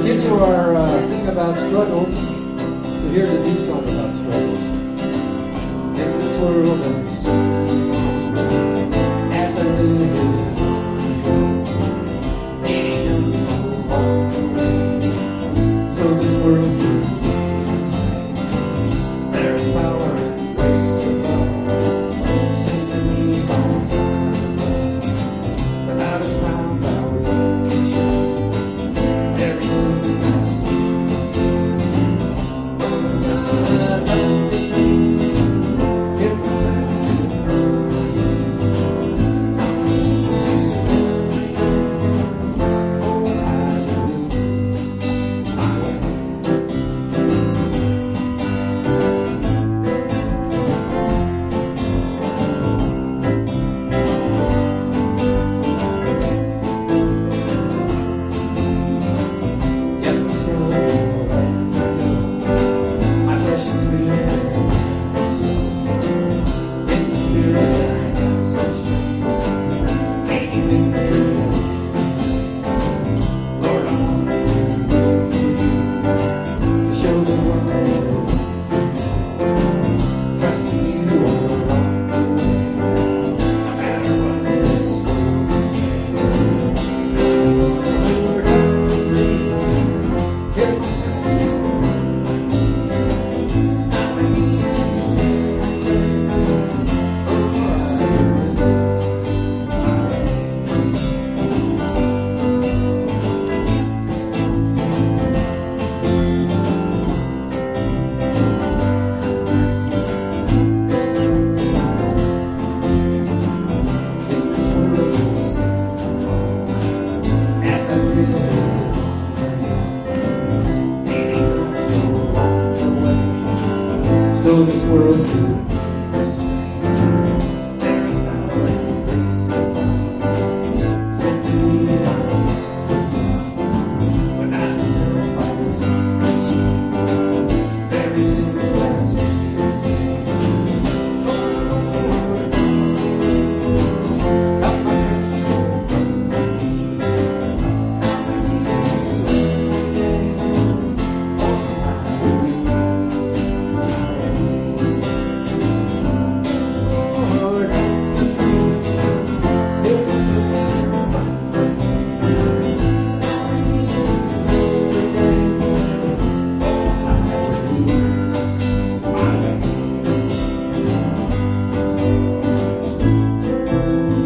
continue our thing about struggles. So here's a new song about struggles. In this world I'm so as I live, and walk away. So this world to me is made. There is power and grace above. Sing to me about God. Without His crown, I was shame. Every sin I steal is good. But I victories. Give me thanks to praise. I need you. Oh, I lose my way. Yes, the struggle as I go. My flesh is weak and so in the spirit I have such strength. Gaining victory. Lord, I want to live for you, to show the world trusting you along the way. No matter what this world is saying. Lord, help me please. Give me praise. I need you. Oh, I lose my way. In this world you see as I live, needing along the way. So this world too is made. There is power and grace above. Sent to me without His help I would sink and shame. Every single blasphemy is made. Lord, help my faith from my knees. I need you every day. Oh, I lose my way. Lord, help me please. Give me praise from praise. I need you every day. Oh, I lose my way.